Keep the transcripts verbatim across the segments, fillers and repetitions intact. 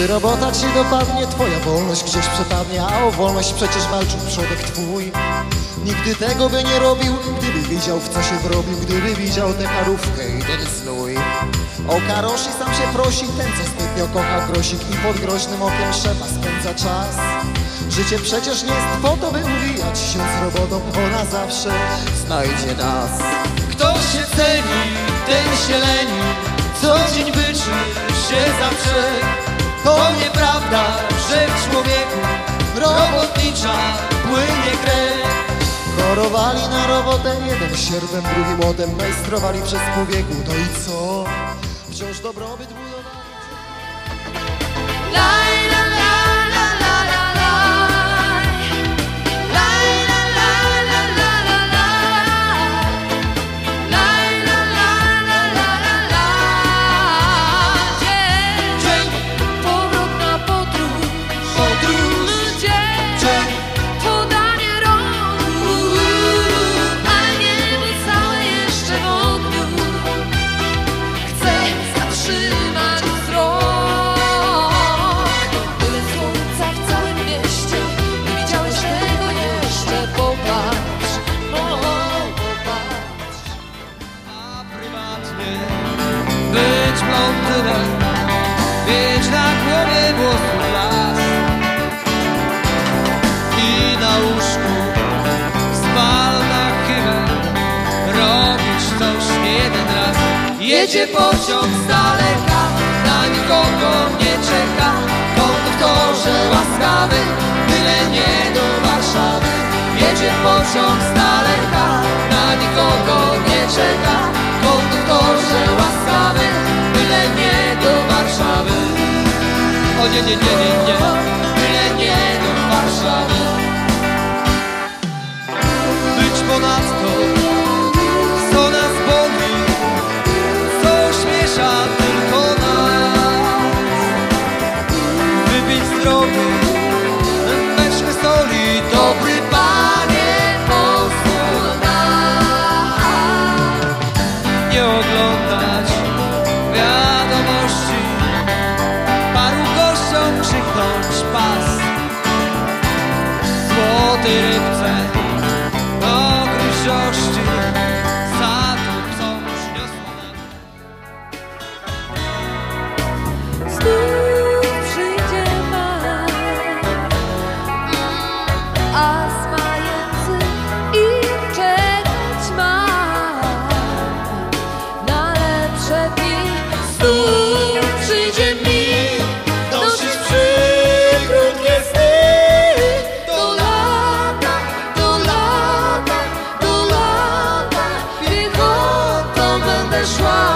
robota ci dopadnie, twoja wolność gdzieś przepadnie, a o wolność przecież walczył przodek twój. Nigdy tego by nie robił, gdyby widział, w co się wrobił, gdyby widział tę karówkę i ten znój. O karoshi sam się prosi, ten co zbytnio kocha grosik i pod groźnym okiem szefa spędza czas. Życie przecież nie jest po to, by uwijać się z robotą, ona zawsze znajdzie nas. Kto się ceni, ten się leni, co dzień wyczy się zawsze. To nieprawda, że w człowieku robotnicza płynie krew. Chorowali na robotę, jeden sierpem, drugi młotem, majstrowali przez pół wieku, no i co? Wciąż dobrobyt budowali. Być blondynem, mieć na głowie włosów las i na łóżku spal na chybę, robić coś nie jeden raz. Jedzie pociąg z daleka, na nikogo nie czeka, konduktorze łaskawy, byle nie do Warszawy. Jedzie pociąg z daleka, na nikogo nie czeka, konduktorze łaskawy, byle nie do Warszawy. O nie, nie, nie, nie, nie, byle nie do Warszawy. Być ponadto, co nas boli, co ośmiesza tylko nas. Wypić zdrowy, meczny soli, dobry Panie, pozwól nam nie oglądać wiadomości, paru gościom krzyknąć pas. Złotej rybce o gryziości za to, co przyniosło nam. Znów przyjdzie maj, a smający i czekać ma na lepsze dni. Znów przyjdzie mi nosić przykrótkie sny. Do lata, do lata, do lata piechotą będę szła.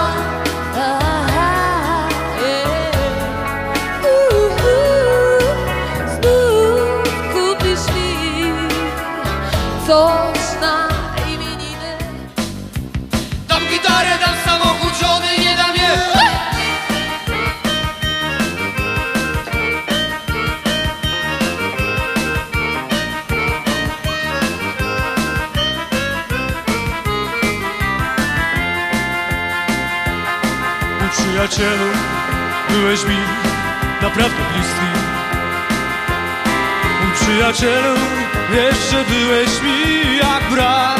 Aha, yeah. uh, uh, Znów kupisz mi coś na imieniny. Dam gitarę, dam samochód, żony nie dam je. Przyjacielu, byłeś mi naprawdę bliski. Mój przyjacielu, wiesz, że byłeś mi jak brat.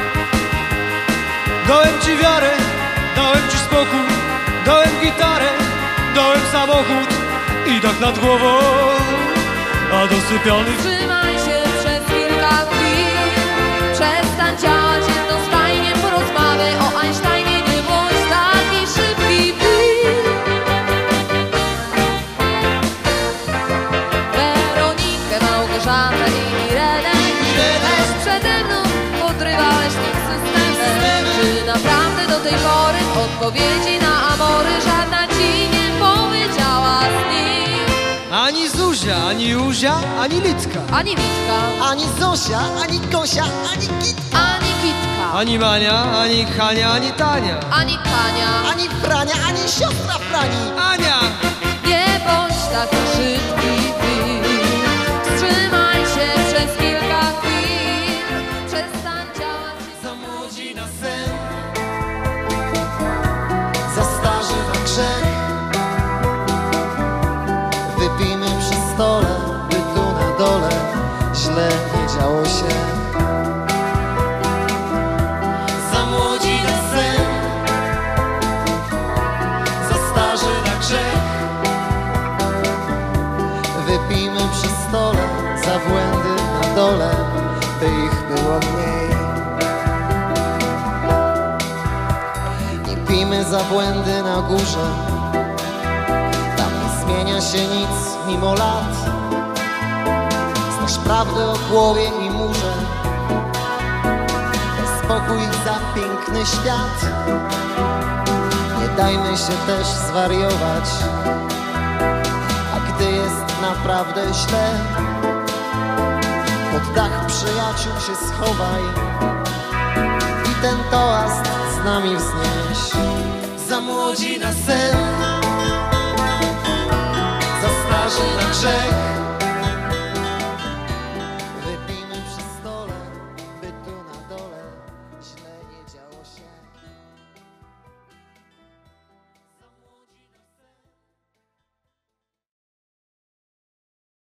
Dałem ci wiarę, dałem ci spokój, dałem gitarę, dałem samochód i dach nad głową, a do sypialni... Trzymaj się przez kilka chwil, przestań działać jednostajnie, porozmawiaj o Einsteinie, nie bądź taki szybki Bill. Weronikę, Małgorzatę i Irenę, też przede mną podrywałeś tym systemem. Czy naprawdę do tej pory odpowiedzi na amory żadna ci nie powiedziała z nich? Ani Zuzia, ani Józia, ani Litka, Ani Witka, Ani Zosia, ani Gosia, ani Kitka, ani Kitka, ani Mania, ani Hania, ani Tania. ani Tania. ani Frania, ani siostra Frani. Ania! Nie bądź taki szybki Bill. Wstrzymaj się przez kilka chwil, przestań działać. Za młodzi na sen, Za starzy na grzech, Wypijmy przy stole, by tu na dole źle nie działo się. Za młodzi na sen, za starzy na grzech. Wypijmy przy stole za błędy na dole, by ich było mniej. Nie pijmy za błędy na górze, tam nie zmienia się nic mimo lat. Znasz prawdę o głowie i murze, daj spokój za piękny świat. Nie dajmy się też zwariować, a gdy jest naprawdę źle, pod dach przyjaciół się schowaj i ten toast z nami wznieś. Za młodzi na sen, za starzy na grzech.